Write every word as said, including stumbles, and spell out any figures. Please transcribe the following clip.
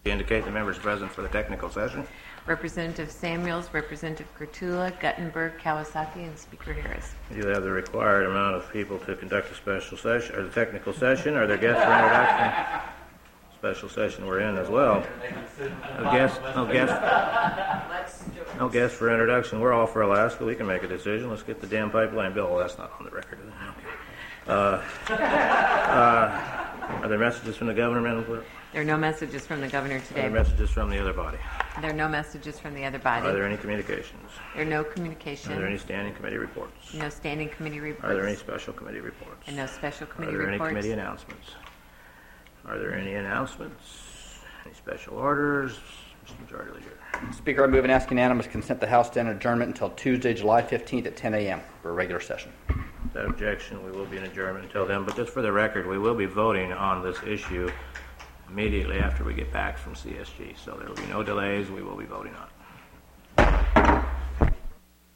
Indicate the members present for the technical session. Representative Samuels, Representative Kurtula, Guttenberg, Kawasaki, and Speaker Harris. You have the required amount of people to conduct a special session, or the technical session. Are there guests for introduction? Special session we're in as well. No guests, no guests, no guests for introduction. We're all for Alaska. We can make a decision. Let's get the damn pipeline bill. Well, that's not on the record. Okay. Uh, uh, are there messages from the governor, Madam Clerk? There are no messages from the governor Are today. there messages from the other body? There are no messages from the other body. Are there any communications? There are no communications. Are there any standing committee reports? No standing committee reports. Are there any special committee reports? And no special committee Are there reports. any committee announcements? Are there any announcements? Any special orders? Mister Majority Leader. Speaker, I move and ask unanimous consent the House stand adjournment until Tuesday, July fifteenth at ten a.m. for a regular session. Without objection, we will be in adjournment until then. But just for the record, we will be voting on this issue immediately after we get back from C S G. So there will be no delays. We will be voting on it.